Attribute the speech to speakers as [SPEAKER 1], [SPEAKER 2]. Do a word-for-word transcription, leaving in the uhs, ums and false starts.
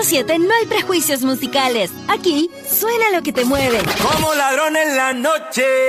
[SPEAKER 1] siete no hay prejuicios musicales. Aquí suena lo que te mueve.
[SPEAKER 2] Como ladrón en la noche.